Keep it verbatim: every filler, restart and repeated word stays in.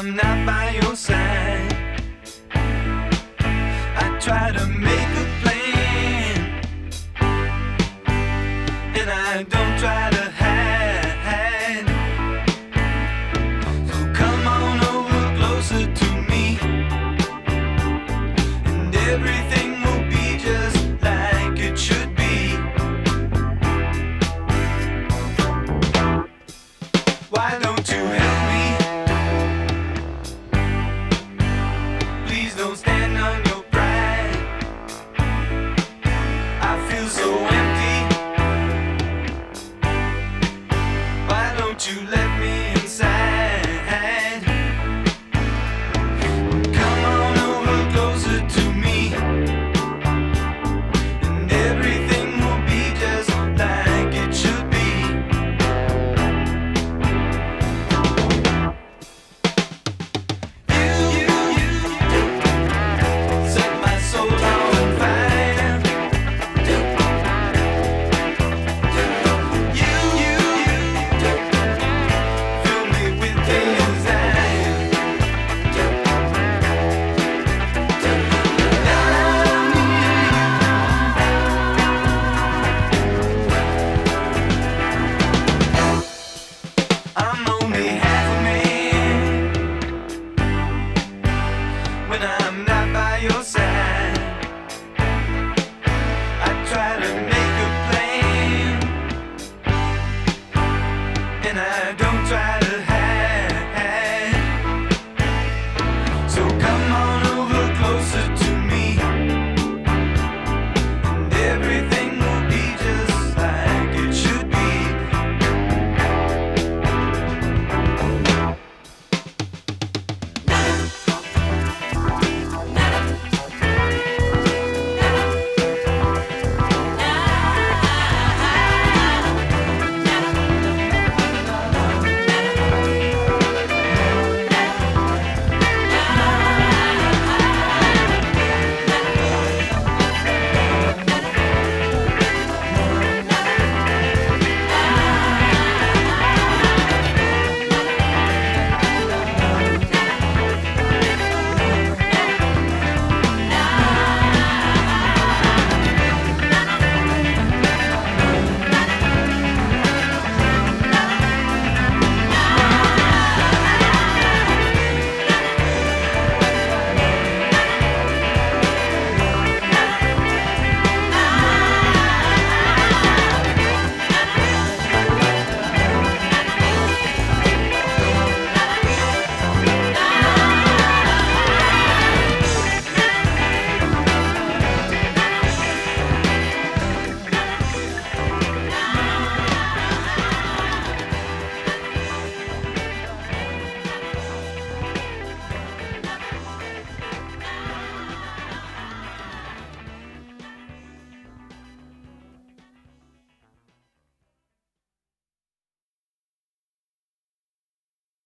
I'm not by your side. I try to make a plan, and I don't try to hide. So come on over closer to me, and everything will be just like it should be. Why don't you help me? Please don't stand on your pride. I feel so empty.